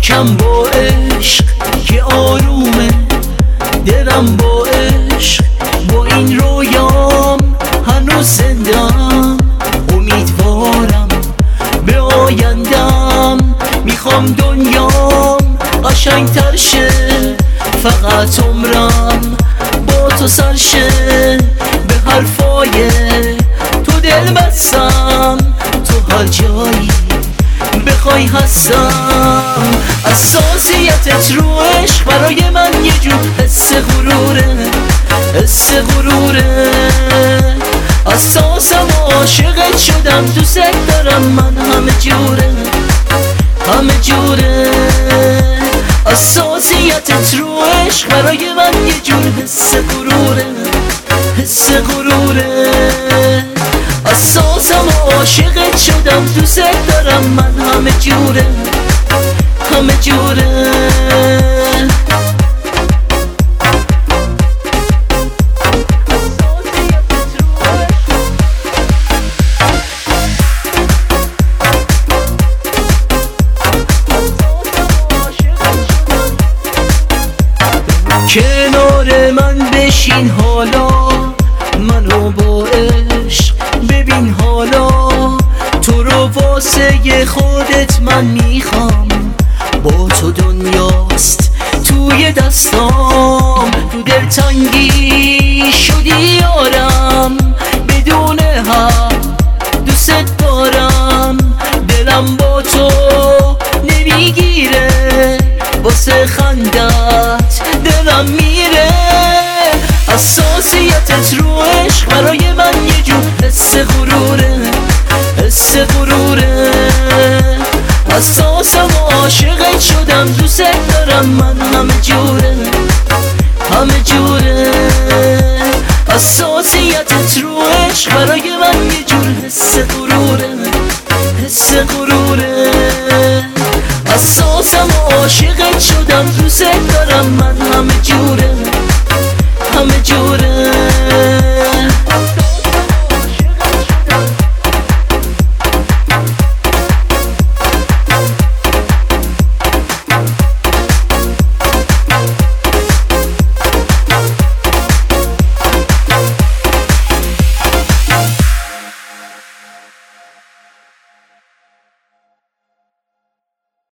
خاکم با عشق که آرومه، دلم با عشق با این رویام هنوز زندم. امیدوارم به آیندم، میخوام دنیام قشنگتر شه، فقط عمرم با تو سر شه. به حرفای تو دل بستم، تو هر جایی بخوای هستم. اساسیتت رو عشق برای من یه جور حس غروره، حس غروره. اساسم عاشقت شدم، دوست دارم من همه جوره، همه جوره. اساسیتت رو عشق برای من یه جور حس غروره، حس غروره. اساسم عاشقت شدم، دوست دارم من همه جوره، همه جوره. کنار من بشین حالا، منو با عشق ببین حالا. تو رو واسه خودت من میخوام، با تو دنیاست توی دستام. تو دلتنگی شدی یارم، بدون حق دوست دارم. دلم با تو نمیگیره، واسه خندت دلم میره. اساسیتت رو عشق برای من یه جور حس غروره، حس غروره. اساسم عاشقت شدم، دوست دارم من همه جوره، همه جوره. اساسیتت رو عشق برای